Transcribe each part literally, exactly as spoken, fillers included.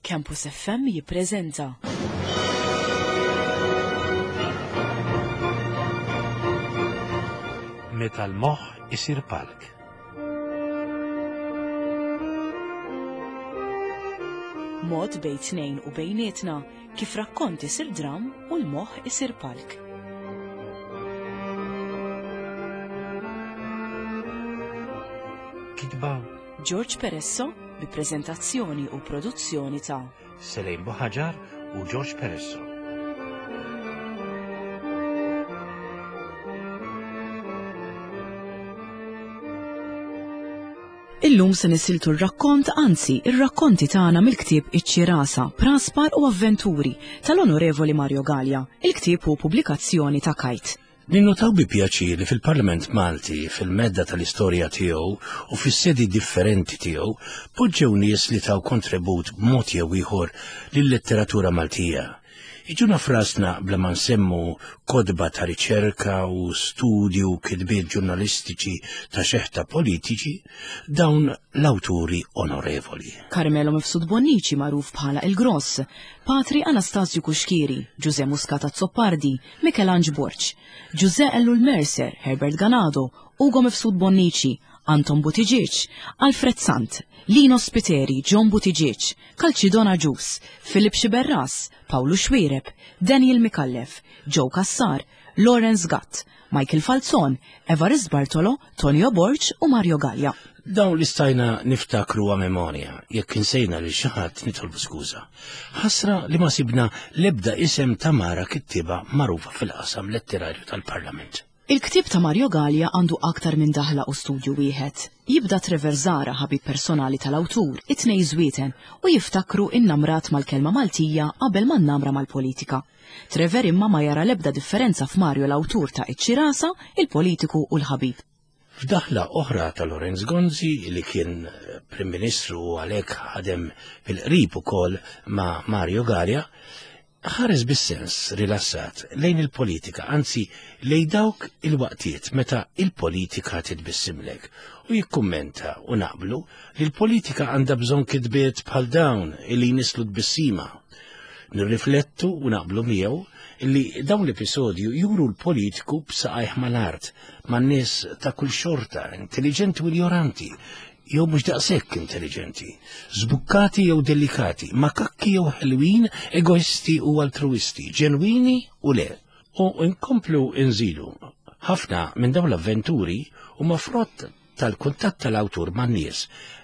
Campus F M jippreżenta. Meta l-moħħ isir palk. Mod bejn tnejn u bejnietna kif rakkont isir dram u l-moħħ isir palk. Kitba George Peresso bi preżentazzjoni u produzzjoni ta' Selejn Boħaġar u George Peresso. Illum se nisiltu r-rakkont, anzi, ir-rakkonti tagħna mill-ktieb Iċ-Ċirasa, Praspar u Avventuri tal-Onorevoli Mario Gallia. Il-ktieb hu pubblikazzjoni ta' Kajt. Ninnotaw bi pjaċir li fil-Parlament Malti, fil-medda tal-istorja tiegħu u fis-sedi differenti tiegħu, poġġew nies li taw kontribut b'mod jew ieħor lill-letteratura Maltija. Iġuna frasna bla ma nsemmu kodba ta' riċerka u studju kitbiet ġurnalistiċi ta' xeħta politiċi, dawn l-awturi onorevoli. Carmelo Mifsud Bonnici magħruf bħala Il-Gross, Patri Anastasio Kuxkiri, Giuseppe Muscata Zoppardi, Michelangelo Borch, Giuseppe Ellul Mercer, Herbert Ganado, Ugo Mifsud Bonnici, Anton Buttigieg, Alfred Sant, Lino Spiteri, John Buttigieg, Calcidona Gius, Filip Xiberras, Paolo Xwiereb, Daniel Mikallef, Joe Kassar, Lawrence Gatt, Michael Falzon, Evarist Bartolo, Tonio Borch u Mario Gallia. Dawn li stajna niftakru a memorja, jekk insejna li xaħat nitolbu skuża. Ħasra li ma sibna lebda isem ta' mara kittiba marufa fil-qasam letterarju tal-Parlament. Il-ktib ta' Mario Gallia għandu aktar minn daħla u studju wieħed. Jibda Trevor Zara, ħabib personali tal-awtur, it-tnej żwieten u jiftakru innamrat mal-kelma Maltija qabel ma nnamra mal-politika. Trevor imma ma jara lebda differenza f'Mario l-awtur ta' Iċ-Ċirasa, il-politiku u l-ħabib. F'daħla oħra ta' Lorenz Gonzi li kien Prim Ministru u għalhekk ħadem fil-qrib ukoll ma' Mario Gallia, ħares bis-sens rilassat lejn il-politika, anzi lejn dawk il-waqtiet meta il-politika titbissimlek u jikkummenta u naqblu li l-politika għandha bżonn kitbiet bħal dawn illi jnislu tbissima. Nirriflettu u naqblu miegħu illi dawn l-episodju juru l-politiku b'saqajh mal-art man-nies ta' kull xorta, intelligenti u ignoranti, jew mhux daqshekk intelligenti, żbukkati jew delikati, makakki jew ħelwin, egoisti u altruisti, ġenwini u le. U nkomplu nżidu. Ħafna minn dawn l-avventuri huma frott tal-kuntatt tal-awtur man-nies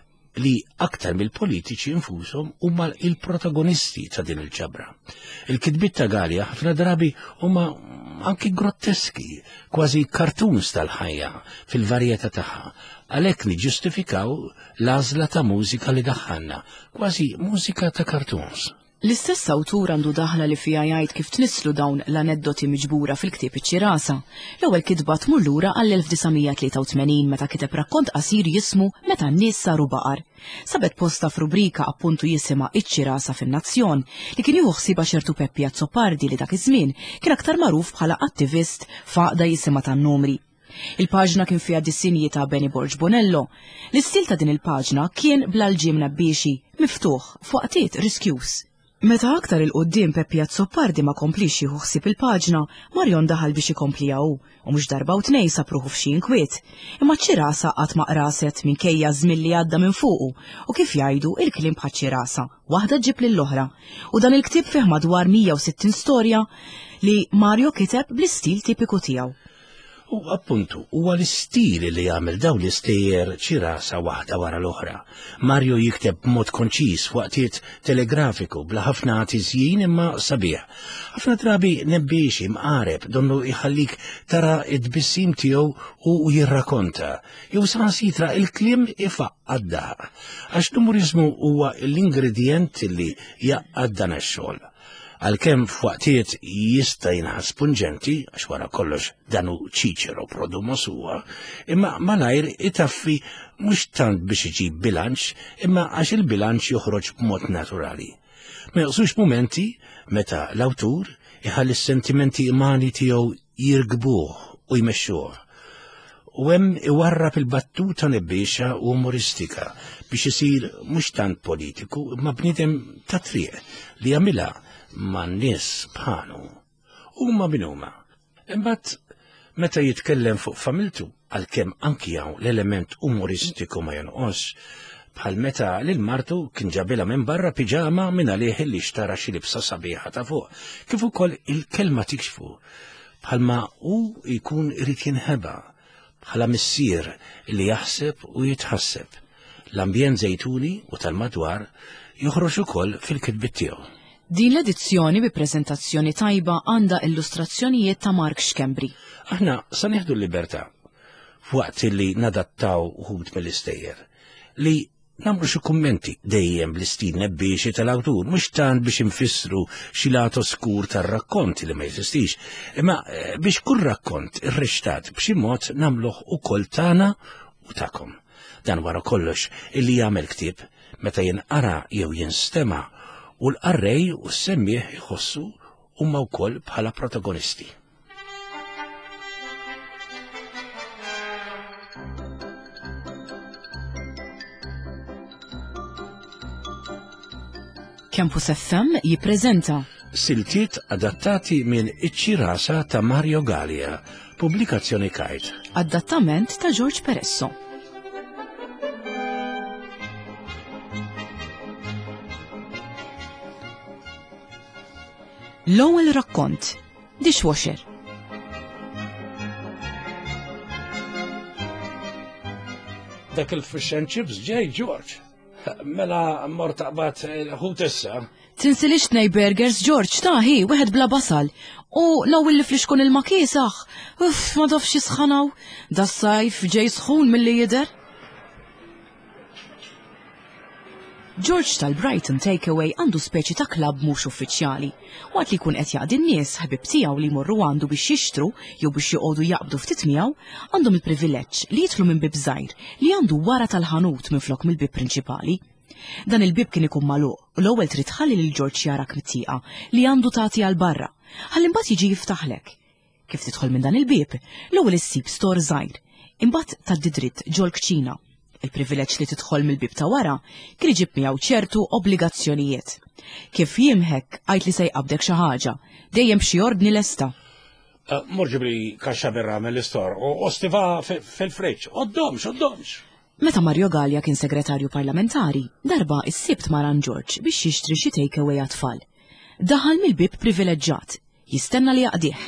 li aktar mill-politiċi infushom huma il-protagonisti ta' din il-ġabra. Il-kitbiet ta' Gallia ħafna drabi huma anki grotteski, kważi cartoons tal-ħajja fil-varjetà tagħha. Għalhekk niġġustifikaw l-għażla ta' mużika li daħħalna, kważi mużika ta' cartoons. L-istess awtur għandu daħla li fija jgħid kif tnislu dawn l-aneddoti miġbura fil-ktieb Iċ-Ċirasa. L-ewwel kitba tmur lura għall-elf tisa' tlieta u tmenin meta kiteb rakkont qasir jismu Meta n-nies saru baqar. Sabet posta f'rubrika appuntu jisimha Iċ-Ċirasa fin-Nazzjon li kien jieħu ħsieba ċertu Peppi Zoppardi li dak iż-żmien kien aktar magħruf bħala attivist faqda jisimha tan-numri. Il-paġna kien fiha dissinji ta' Benny Borg Bonello. L-istil ta' din il-paġna kien bl-alġiem nabbiexi, miftuħ, fuqtiet riskjus. Meta aktar il-qoddim Peppi Zoppardi ma komplix jieħu ħsieb il-paġna, Marion daħal biex ikompli hawn, u mhux darba u tnej sapruħu f'xi inkwiet. Imma Ċirasa qatt ma qraset minkejja żmien li għadda minn fuqu, u kif jgħidu il-kliem bħal Ċirasa, waħda ġib lill-oħra. U dan il-ktieb fih madwar mija u sittin storja li Mario kiteb bl-istil tipiku tiegħu. U appuntu, huwa l-istil li jagħmel dawn l-istejjer Ċirasa waħda wara l-oħra. Mario jikteb b'mod konċis waqtiet telegrafiku bla ħafna tiżjien imma sabiħ. Ħafna drabi nebbiexi mqareb donnu jħallik tara id-bissim tiegħu u jirrakonta. Jew saħansitra il-kliem ifaqqad daħ. Għax l-umorizmu huwa l-ingredient li jaqqad dan ix-xogħol. Għalkemm f'waqtiet jista' jinħas pungenti, għax wara kollox danu Ċiċero Prodomos huwa, imma malajr itaffi mhux tant biex iġib bilanċ, imma għax il-bilanċ joħroġ b'mod naturali. Ma jaqsux momenti meta l-awtur iħalli s-sentimenti imani tiegħu jirgbuh u jmexxuh. u hemm iwarrab il-battuta nebbiexa u umoristika biex isir mhux tant politiku ma bniedem ta' triq li jagħmilha man nies bħalu huma min huma. Imbagħad meta jitkellem fuq familtu għalkemm anki hawn l-element umoristiku ma jonqos bħal meta lil martu kien ġabilha minn barra piġama minn għalih li xtara xi libsa sabiħa ta' fuq, kif ukoll il-kelma tikxfu bħalma hu jkun irid jinħeba bħala missier li jaħseb u jitħasseb. L-ambjent żejtuni u tal-madwar joħroġ ukoll fil-kitbiet tiegħu. Din l-edizzjoni bi preżentazzjoni tajba għandha illustrazzjonijiet ta' Mark Xkembri. Aħna sa nieħdu l-libertà f'waqt li nadattaw uħud mill-istejjer li namru xi kummenti dejjem bl-istil nebbiex tal-awtur mhux tant biex infissru xi lat oskur tar-rakkonti li ma jeżistix, imma biex kull rakkont irrextat b'xi mod nagħmluh ukoll tagħna u tagħkom. Dan wara kollox illi jagħmel ktieb meta jinqara jew jinstema' u l-qarrej u s-semmieħ jħossu huma wkoll bħala protagonisti. Campus F M jippreżenta Siltiet adattati minn Iċ-Ċirasa ta' Mario Gallia, pubblikazzjoni Kajt. Adattament ta' George Peresso. L-ewwel rakkont, Dishwasher. Dak il-fish and chips ġej, George. Mela mort taqbad ħut issa. Tinsilix tnej burgers, George, taħi, wieħed bla basal. U l-ewwel li flixkun il-makiesaħ. Uff, ma dafx jisħanaw. Da sajf ġej sħun milli jidher. George tal-Brighton Takeaway għandu speċi ta' klabb mhux uffiċjali. Waqt li jkun qed jaqdi n-nies ħbib tiegħu li jmorru għandu biex jixtru jew biex joqogħdu jaqbdu ftit miegħu, għandhom il-privileġġ li jidħlu minn bib żgħir li għandu wara tal-ħanut minflok mill-bib prinċipali. Dan il-bib kien ikun magħluq u l-ewwel trid tħalli lil George jarak mit-tieqa li għandu tagħti għal barra, ħalli imbagħad jiġi jiftaħlek. Kif tidħol minn dan il-bib, l-ewwel issib stor żgħir, imbagħad tgħaddi dritt ġol kċina. Il-privileġġ li tidħol mill-bib ta' wara kien iġib miegħu ċertu obbligazzjonijiet. Kif jimħek għajt li se jqabdek xi ħaġa, dejjem b'xi ordni lesta. Morġibli kaxxa birra mill-istor u ostiva fil-friġġ, oddomx, oddomx. Meta Mario Gallia kien segretarju parlamentari, darba issibt Maran George biex jixtri xi takeaway għat-tfal. Daħal mill-bib privileġġat, jistenna li jaqdih.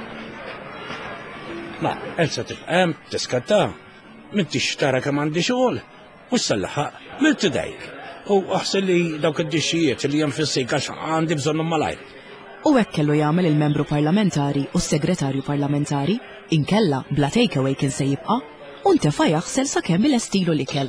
Ma, Elsa tifhem, tiskatta. Minti xtara kemm għandi xogħol, u s-sallaħaq, minti dajk. U aħsel li dawk id-dixxijiet li hemm fis-sejk għax għandi bżonnhom malajr. U hekk kellu jagħmel il-membru parlamentari u s-segretarju parlamentari, inkella bla takeaway kien se jibqa' u ntefa' jaħsel sakemm il-estilu l-ikel.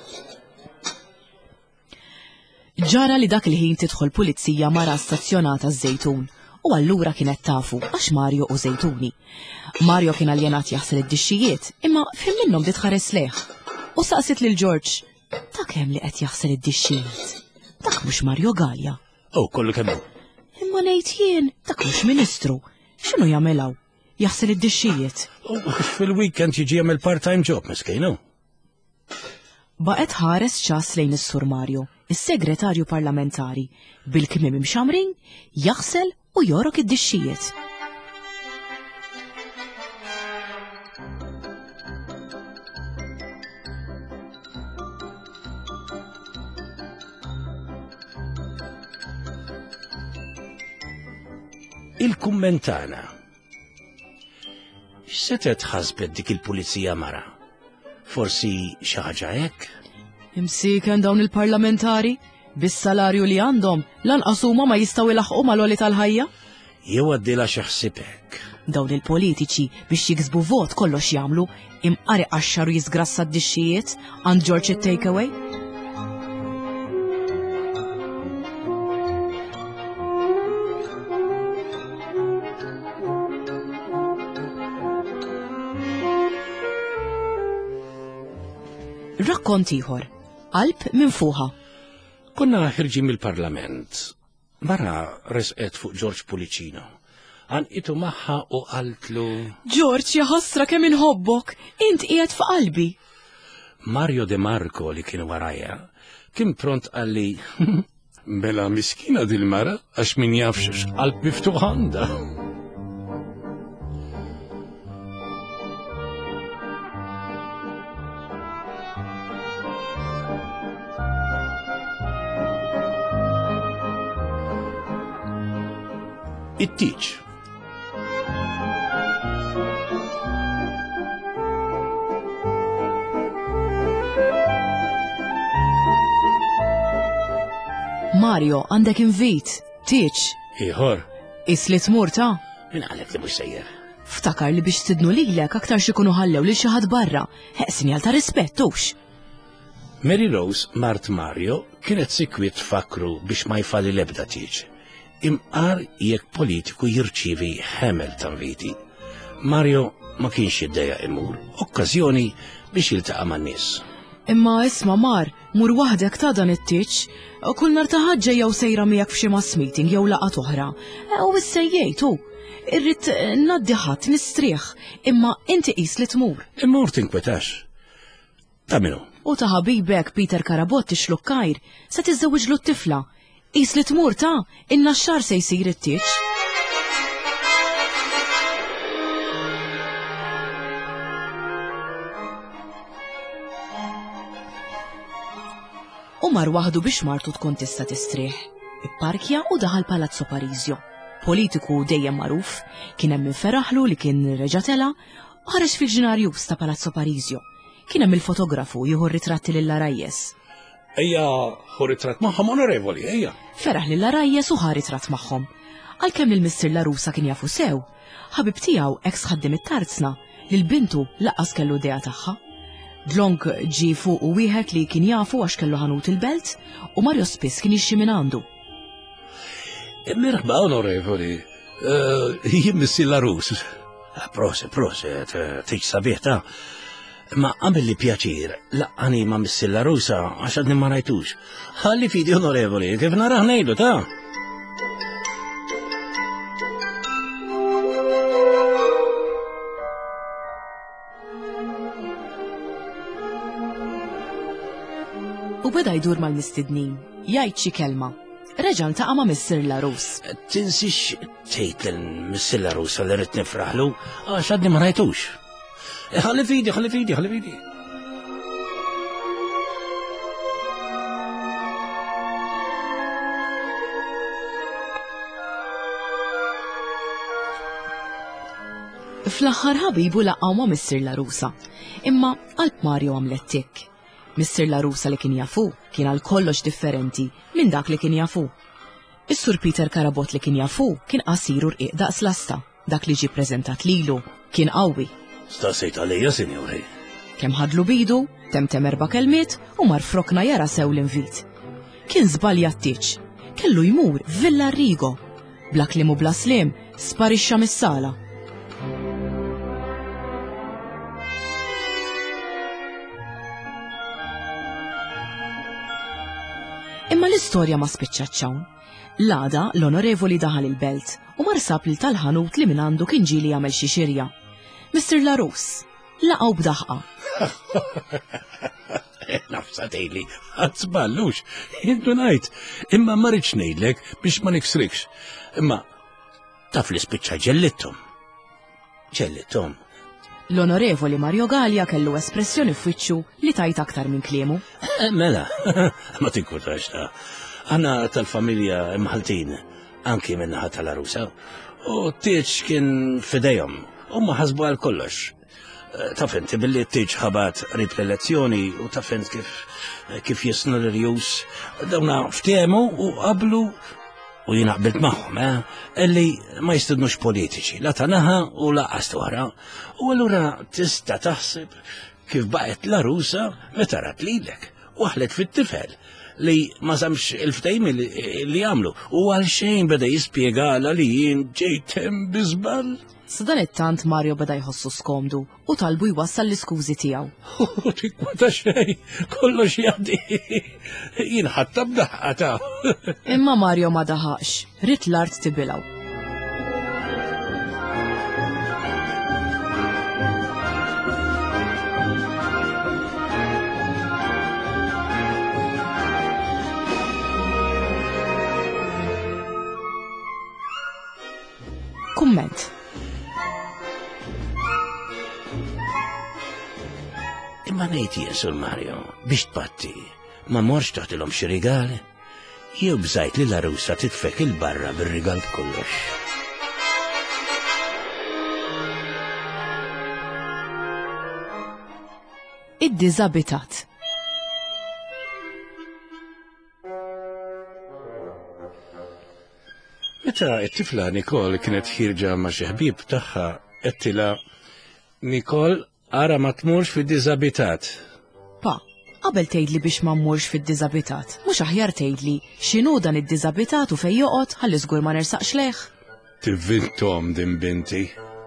Ġara li dak il-ħin tidħol pulizija mara stazzjonata ż-żejtun. U allura kienet tafu għax Mario u Zejtuni. Mario kien aljenat jaħsel id-dixxijiet, imma fim minnhom dit ħares leħ. U saqsit lil George, ta' kemm li qed jaħsel id-dixxijiet? Dak mhux Mario Gallia. Oh, kollu kemm hu. Imma ngħid jien, dak mhux Ministru. X'inhu jagħmilha? Jaħsel id-dixxijiet. Fil-weekend jiġi jagħmel part-time job miskejnu. Baqgħet ħares ċas lejn is-Sur Mario, is-segretarju parlamentari, bil-kmiem imxamrin, jaħsel u jorok id-dixxijiet. Il-kummentana. X'setet ħasbet dik il-pulizija mara? Forsi xi ħaġa hekk? Imsiken dawn il-parlamentari? Bis-salarju li għandhom, lanqas huma ma jistgħu ilaħqu mal-għoli tal-ħajja? Jew għaddilha xi ħsibek. Dawn il-politiċi biex jiksbu vot kollox jagħmlu imqari għaxxaru jisgrassa d-dixxijiet għand George it-takeaway? Rakkont ieħor, qalb minn fuħa. Konna ħirġi mill-Parlament. Mara resqet fuq George Pulicino. Għanqitu magħha u qaltlu: George, ja ħasra kemm inħobbok, int qiegħed f'qalbi. Mario De Marco li kien warajja kien pront għalli: Bela miskina dil-mara għax min jafx qalb miftuħ għandha. It-tiġ. Mario, għandek invit, tiġ. Ieħor. Isli tmur ta'? Min għalek li mhux sejjer. Ftakar li biex tidnu lilek aktar xikunu ħallew lil xi ħadd barra. Ħeq sinjal ta' rispettux. Mary Rose Mart Mario kienet sikwit fakru biex ma jfalli l-ebda tiġ. Imqar jekk politiku jirċivi ħemel ta' inviti. Mario ma kienx jiddeja imur, okkażjoni biex jiltaqa' man-nies. Imma isma' Mar, mur waħdek ta' dan it-tiġ, kull nar ta' ħaġġa jew sejra miegħek f'xi mass meeting jew laqgħa oħra. U issejjejtu. Irrid ngħaddi ħadd nistrieħ, imma inti qis li tmur. Immur tinkwetax. Ta' minu? U ta' ħabibek Peter Karabot ix-Lukkajr se tiżżewwiġlu t-tifla. Qis li tmur ta' inna x-xahar se jsir it-tieġ. U mar waħdu biex martu tkun tista' tistrieħ. Ipparkja u daħal Palazzo Parisio. Politiku dejjem magħruf, kien hemm inferaħlu li kien reġatela u ħareġ fil-ġinarjus ta' Palazzo Parisio. Kien hemm il-fotografu jieħu ritratti lil Larajjes. Ejja, ħu ritratt magħhom onorevoli, ejja. Feraħ lil Larajjes u ħa ritratt magħhom. Għalkemm il-Mister Larusa kien jafu sew, ħabib tiegħu eks ħaddim it-tarzna lil bintu laqqas kellu dea tagħha. Dlonk ġi fuq u wieħed li kien jafu għax kellu ħanut il-belt u Mario spiss kien jixxi minn għandu. Mirħba onorevoli, jien Missi Larus. Proset, proset, tiġ sabiħ ta'. Ma għamil li pjaċir, laqqani ma Missi Larusa għax għadni ma rajtux. Ħalli fidi onorevoli, kif naraħ ngħidu ta'. U beda jdur mal-mistednin, jgħid xi kelma. Reġa' ltaqa' ma' Mister Larus. Tinsix tgħid lill-Missi Larusa li rrid nifraħlu għax għadni ma rajtux. Ħalli fidi, ħalli fidi, ħalli fidi. Fl-aħħar ħabibu laqgħu ma' Mister Larusa, imma qalb Mario għamlet tikk. Mister Larusa li kien jafu kien għal kollox differenti minn dak li kien jafu. Is-Sur Peter Karabot li kien jafu kien qasiru rqiq daqs lasta, dak li ġie ppreżentat lilu kien qawwi. Stasejt għalija, sinjuri. Kemm ħadlu bidu, temtem erba' kelmiet u mar frokna jara sew l-invit. Kien żbalja t-tieġ, kellu jmur Villa Rigo, bla kliem u bla sliem sparixxa mis-sala. Imma l-istorja ma spiċċaċ hawn. L-għada l-onorevoli daħal il-belt u mar sab lil tal-ħanut li minn għandu kien ġieli jagħmel xi xirja. Mister Larus, laqgħu b'daħqa. Nafsa tgħidli, ħadd żballux, intu ngħid, imma ma rridx ngħidlek biex ma niksrikx. Imma taf li spiċċa ġellitthom. Ġellitthom. L-onorevoli Mario Gallia kellu espressjoni f'wiċċu li tajt aktar minn kliemu. Mela, ma tinkurtax ta' għanna tal-familja imħaltin, anki minnaħa tal-Larusa, u t-tieġ kien fidejhom, u ma ħasbu għal kollox. Taf inti billi t-tieġ ħabat rib l-elezzjoni u taf int kif kif jisnu l-rjus, dawna ftiemu u qablu u jina qbilt magħhom, illi ma jistidnux politiċi, la tanaħa u laqas oħra, u allura tista' taħseb kif baqgħet Larusa meta rat lilek, waħlet fit-tifel li ma żamx il-ftehim li għamlu u għal xejn beda jispjegala li jien ġejt hemm biżball. Sadan it-tant Mario beda jħossu skomdu u talbu jwassal l-iskużi tiegħu. Tikwata xejn, kollox jgħaddi. Jien ħatta b'daħqata. Imma Mario ma daħaqx, rid l-art tibilgħu. Kumment. Imma ngħid jien Sur Mario biex tpatti ma morx taħtilhom xi rigal, jew bżajt li l-arusa titfek il-barra bir-rigal b'kollox. Id-diżabitat. Meta t-tifla Nicole kienet ħirġa ma' xi ħbieb tagħha qedtilha Nicole ara ma tmurx fid-diżabitat. Pa, qabel tgħidli biex ma mmurx fid-diżabitat, mhux aħjar tgħidli x'inhu dan id-diżabitat u fejn joqgħod ħalli żgur ma nersaqx leħ. Tivvintom din binti.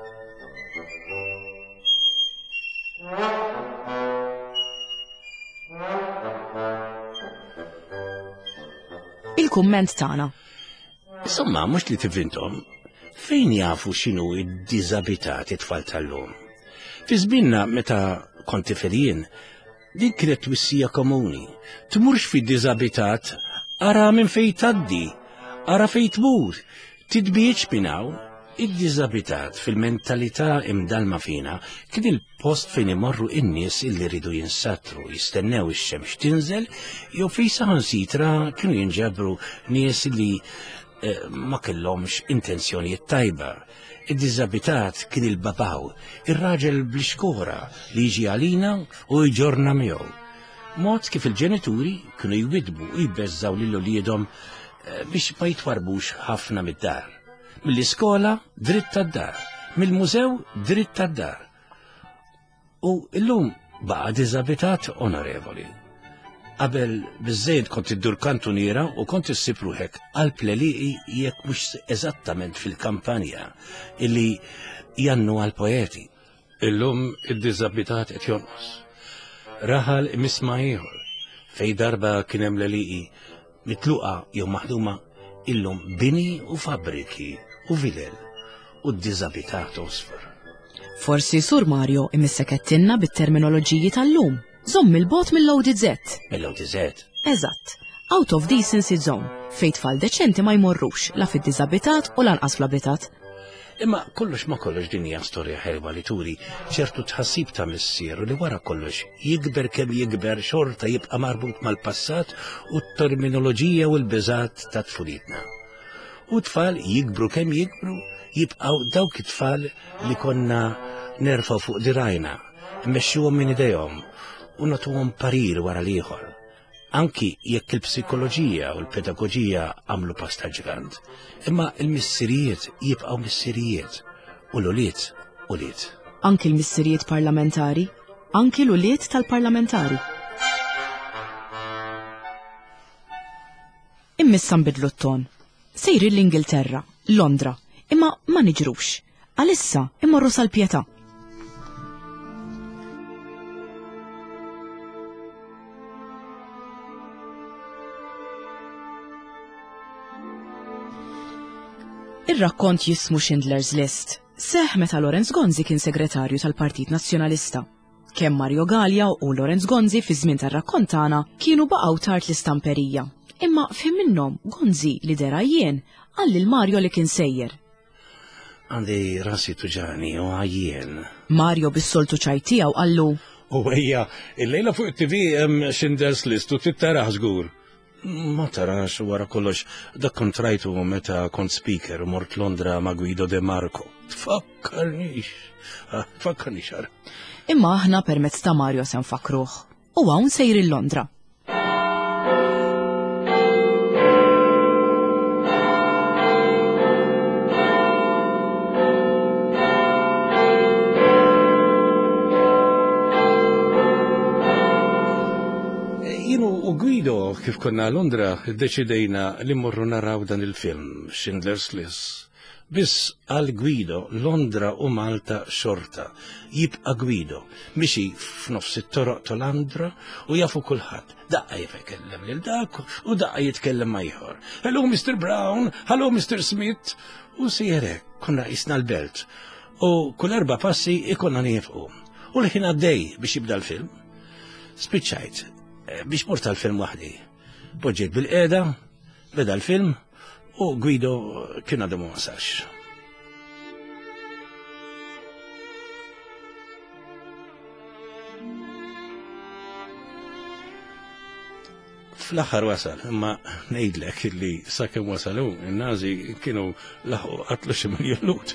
Il-kumment tagħna. Insomma, mhux li tivvintom, fejn jafu x'inhu id-diżabitat it-tfal tal-lum? Fi żmienna meta kont tifel, din kienet twissija komuni. Tmurx fid-diżabitat ara minn fejn tgħaddi, ara fejn tmur, titbieġ binaw. Id-diżabitat fil-mentalità imdalma fina kien il-post fejn imorru in-nies illi ridu jinsattru, jistennew ix-xemx tinżel, jew fejn saħansitra kienu jinġabru nies li eh, ma kellhomx intenzjonijiet tajba. Id-diżabitat kien il-babaw, ir-raġel bl-iskora li jiġi għalina u jġorna miegħu. Mod kif il-ġenituri kienu jwidbu u jbeżżaw lil uliedhom eh, biex ma jitwarbux ħafna mid-dar. Mill-iskola dritt tad-dar, mill-mużew dritt tad-dar. U llum baqa' diżabitat onorevoli. Qabel biżżejjed kont iddur kantuniera u kont issib ruħek qalb leliqi jekk mhux eżattament fil-kampanja illi jannu għal poeti. Illum id-diżabitat qed jonqos. Raħal imisma' ieħor fejn darba kien hemm leliqi mitluqa jew maħduma illum bini u fabbriki u vilel u d-diżabitat osfor. Forsi Sur Mario imissek qedtilna bit-terminoloġiji tal-lum. Żomm il-bot mill-O D Z. Mill-O D Z? Eżatt. Out of decency zone, fejn tfal deċenti ma jmorrux la fid-diżabitat u lanqas fl-abitat. Imma kollox ma kollox din hija storja ħelwa li turi ċertu tħassib ta' missieru li wara kollox jikber kemm jikber xorta jibqa' marbut mal-passat u t-terminoloġija u l-biżat ta' tfulitna. U tfal jikbru kemm jikbru jibqgħu dawk it-tfal li konna nerfgħu fuq dirajna, mmexxuhom minn idejhom u nagħtuhom parir wara l-ieħor. Anki jekk il-psikoloġija u l-pedagogija għamlu pasta ġgant, imma l-missirijiet jibqgħu missirijiet u l-ulied ulied. Anki l-missirijiet parlamentari, anki l-ulied tal-parlamentari. Immissa nbidlu t-ton. Sejri l-Ingilterra, Londra, imma ma niġrux. Għalissa immorru sal-Pjetà. Ir-rakkont jismu Schindler's List. Seħ meta Lorenz Gonzi kien segretarju tal-Partit Nazzjonalista. Kemm Mario Gallia u Lorenz Gonzi fi żmien tar-rakkont tagħna kienu baqgħu tard l-istamperija. Imma fim minnhom Gonzi li dera jien għalli l-Mario li kien sejjer. Għandi rasi tuġani u għajjen. Mario bis-soltu ċaj tiegħu qallu. U għajja, il-lejla fuq it-T V hemm Schindler's List u tittaraħ żgur. Ma tarax wara kollox dak kont rajtu meta kont speaker u mort Londra ma' Guido De Marco. Tfakkarnix, tfakkarnix ara. Imma aħna permezz ta' Mario se nfakruh. U hawn sejri Londra. U Guido, kif konna Londra, deċidejna li morru naraw dan il-film, Schindler's List. Biss għal Guido, Londra u Malta xorta. Jibqa Guido, mixi f'nofs it-toroq ta' Londra u jafu kulħadd. Daqqa jitkellem lil dak u daqqa jitkellem ma' ieħor. Hello Mister Brown, hello Mister Smith. U sejrek, konna jisna l-belt. U kull erba' passi ikonna nifqu. U l-ħin għaddej biex jibda l-film. Spiċċajt, biex mort tal-film waħdi. Poġġiet bil-qeda, beda l-film u Guido kien għadu ma wasalx. fl-aħħar wasal, imma ngħidlek illi sakemm wasalu, in-Nażi kienu laħqu qatlu xi miljon lut.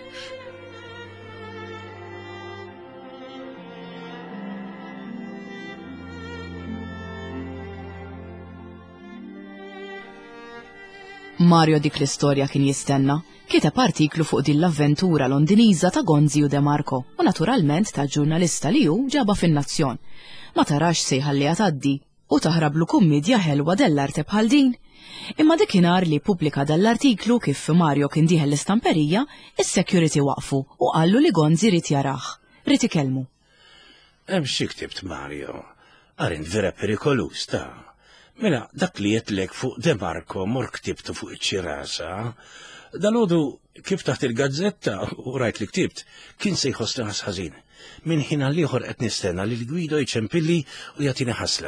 Mario dik l-istorja kien jistenna, kiteb artiklu fuq din l-avventura Londiniża ta' Gonzi u De Marco u naturalment ta' ġurnalista li hu ġaba fin-nazzjon. Ma tarax se jħalliha tgħaddi u taħrablu kummedja ħelwa dell-arte bħal din. Imma dikinhar li pubblika dall-artiklu kif Mario kien dieħel l-istamperija, is-security waqfu u qallu li Gonzi rid jarah, rid ikellmu. Hemm xi ktibt Mario, arint vera perikolus ta'. Mela, dak li jetlek fuq De Marco mor ktibtu fuq iċ-ċirasa, dalodu kif taħt il-gazzetta u rajt li ktibt, kien se jħossni ħażin. Min ħin għal ieħor qed nistenna li l-Gwido jċempilli u jagħtini ħasla.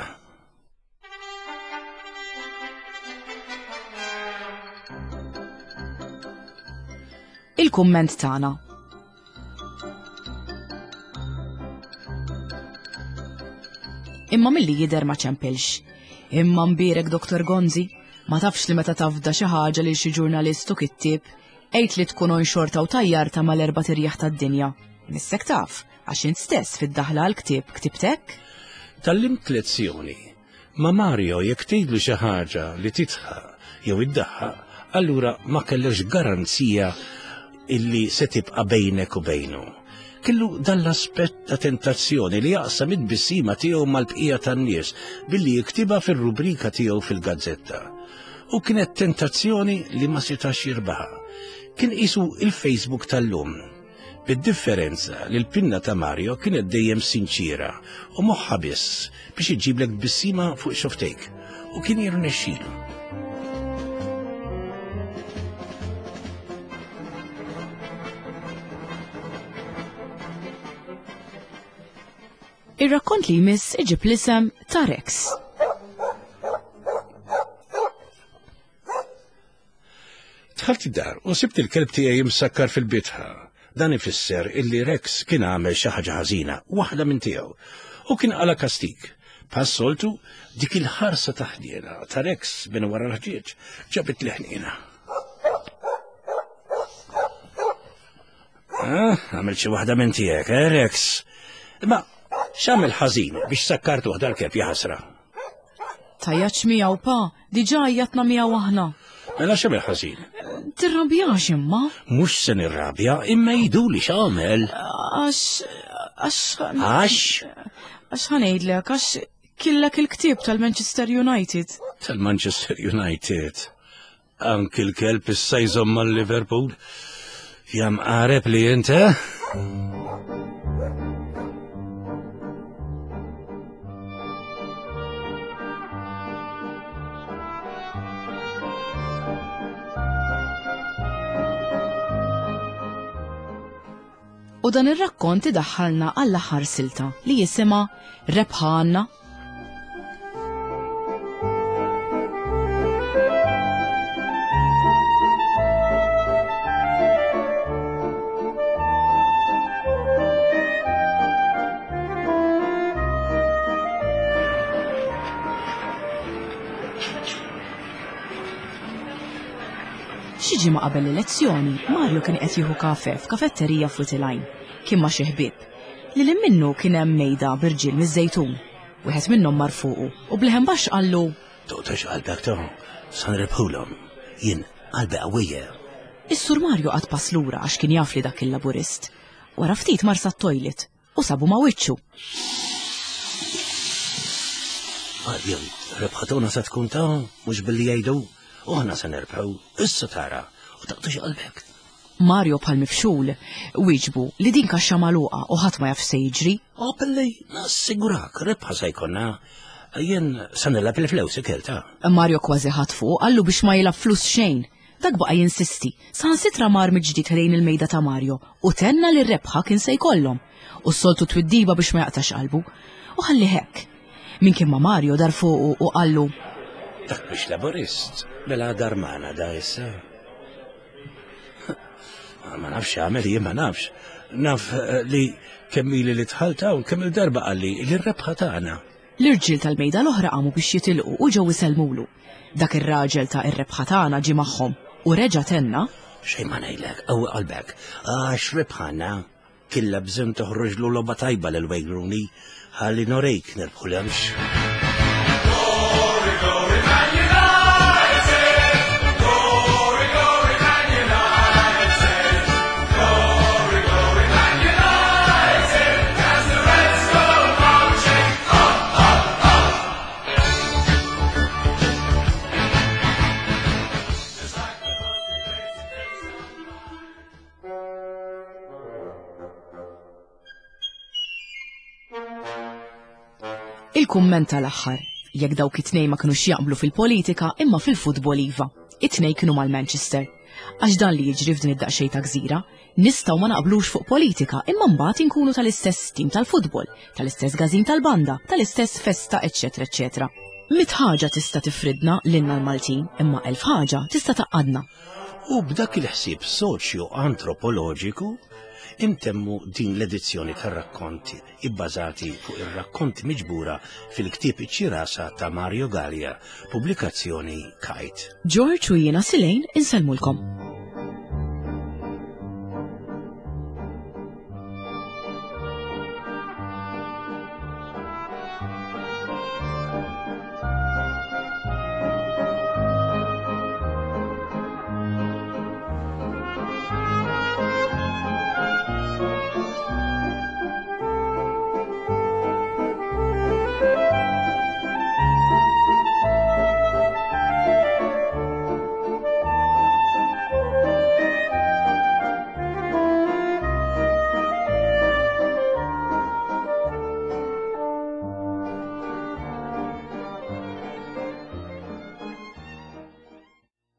Il-kumment tagħna. Imma milli jidher ma ċempilx. Imma mbierek Doktor Gonzi, ma tafx li meta tafda xi ħaġa lil xi ġurnalist u kittieb, għid li tkun onxorta u tajjarta mal-erba' tirjaħ tad-dinja. Missek taf, għax int stess fid-daħla għall-ktieb ktibtek? Tallimt lezzjoni. Ma Mario jekk tgħidlu xi ħaġa li titħa jew iddaħħa, allura ma kellux garanzija illi se tibqa' bejnek u bejnu. Kellu dan l-aspett ta' tentazzjoni li jaqsam id-bissima tiegħu mal-bqija tan-nies billi jiktiba fir-rubrika tiegħu fil-gazzetta. U kienet tentazzjoni li ma setax jirbaħa. Kien qisu il-Facebook tal-lum. Bid-differenza li l-pinna ta' Mario kienet dejjem sinċira u moħħa biss biex iġiblek bissima fuq xoftejk u kien jirnexxielu. Ir-rakkont li jmiss iġib l-isem ta' Rex. Dħalt id-dar u sibt il-kelb tiegħi jimsakkar fil-bitħa. Dan ifisser illi Rex kien għamel xi ħaġa ħażina, waħda minn tiegħu, u kien għala kastik. Passoltu dik il-ħarsa taħdiena ta' Rex minn wara l-ħġieġ ġabet leħnina. Ah, għamel xi waħda minn tiegħek, eh, Rex? Ma x'għamel ħażin biex sakkartu waħda l-kelb jaħasra. Tajjaċ miegħu pa, diġà jatna miegħu aħna. Mela x'għamel ħażin? Tirrabjax imma? Mhux se nirrabja, imma jiduli x'għamel. Għax għax Għax? Għax ħanejdlek għax killek il-ktieb tal-Manchester United. Tal-Manchester United. Anki l-kelb issa jżomm mal-Liverpool. Jam qareb li inta? U dan ir-rakkont idaħħalna għall-aħħar silta li jisimha Rebħa Anna. Xi ġimgħa qabel l-elezzjoni, Mario kien qed jieħu kafe f'kafetterija Frutilajn. Kien ma' xi ħbieb. Lil minnu kien hemm mejda birġiel miż-żejtun. Wieħed minnhom marfuqu u bleħen baxx qallu: Toqtax qalbek to, sa nrebħulhom. Jien qalbi qawwija. Is-Sur Mario qatt pass lura għax kien jaf li dak il-laburist. Wara ftit mar sat-tojlet u sabu ma' wiċċu. Għadjem, rebħatuna sa tkun ta' mhux billi jgħidu. U ħana se nerbħu, issa tara, u taqtux qalbek. Mario bħal mifxul wieġbu li din kaxxa magħluqa u ħadd ma jaf se jiġri. Oh, billi, nassigurak, rebħa se jkollna. Jien se nilab il-flews ikelta. Mario kważi ħatfu qallu biex ma jilab flus xejn. Dak baqa' jinsisti. Sansitra mar miġdid ħdejn il-mejda ta' Mario u tenna li r-rebħa kien se jkollhom. U s-soltu twiddiba biex ma jaqtax qalbu. U ħalli hekk. Min kien ma' Mario dar fuqu u qallu: Dak biex laborist, mela darmana da issa. Ma nafx għamel jien ma nafx. Naf li kemmili li tħalta u kemm il-darba qalli li r-rebħa tagħna. L-irġiel tal-mejda l-oħra qamu biex jitilqu u ġew isellmulu. Dak ir-raġel ta' ir-rebħa tagħna ġie magħhom u reġa' tenna. Xejn ma ngħidlek, qawwi qalbek. Għax rebħana killa bżonn toħroġlu logħba tajba lil Wayne Rooney ħalli norejk nirbħu l-hemmx. Il-kumment tal-aħħar, jekk dawk it-tnejn ma kinux jaqblu fil-politika imma fil-futbol iva. It-tnejn kienu mal-Manchester. Għax dan li jiġri f'din id-daqsxejn ta' gżira, nistgħu ma naqblux fuq politika imma mbagħad inkunu tal-istess tim tal-futbol, tal-istess gażin tal-banda, tal-istess festa, eċċetera, eċċetera. Mit ħaġa tista' tifridna lilna l-Maltin imma elf ħaġa tista' taqadna. U b'dak il-ħsieb soċjo-antropoloġiku imtemmu din l-edizzjoni tar-rakkonti ibbażati fuq ir-rakkonti miġbura fil-ktieb iċ-ċirasa ta' Mario Gallia, pubblikazzjoni Kite. George u jiena Silejn insellmulkom.